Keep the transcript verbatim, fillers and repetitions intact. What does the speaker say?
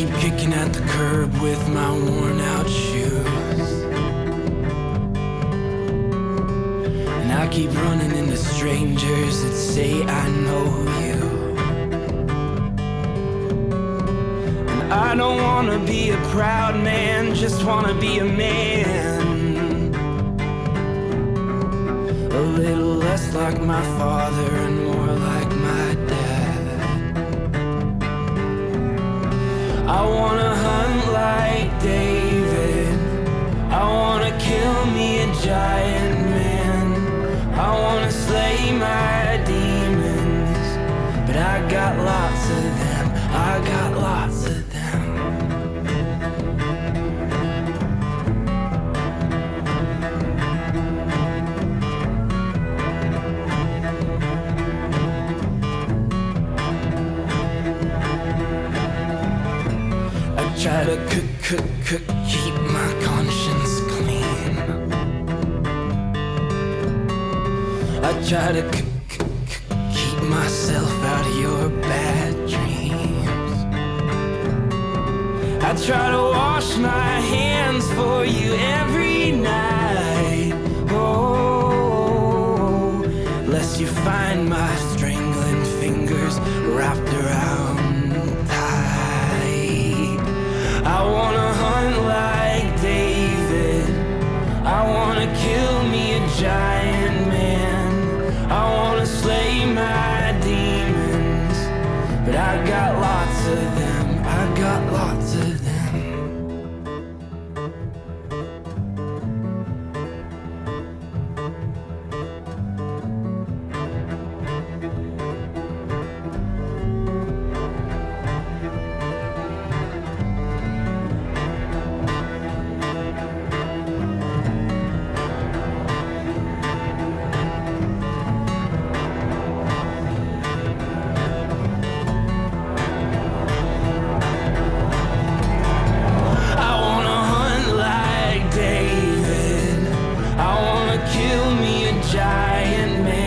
keep kicking at the curb with my worn out shoes, and I keep running into strangers that say I know you. And I don't wanna be a proud man, just wanna be a man, a little less like my father and more like my dad. I wanna hunt like David, I wanna kill me a giant man, I wanna slay my demons, but I got lots of them, I got lots of them. Try to cook, cook, cook, keep my conscience clean. I try to cook, cook, cook, keep myself out of your bad dreams. I try to wash my hands for you every night. Oh, lest you find my strangling fingers wrapped around. I wanna hunt like David, I wanna kill me a giant man, I wanna slay my demons, but I got lots of them, I got lots of them.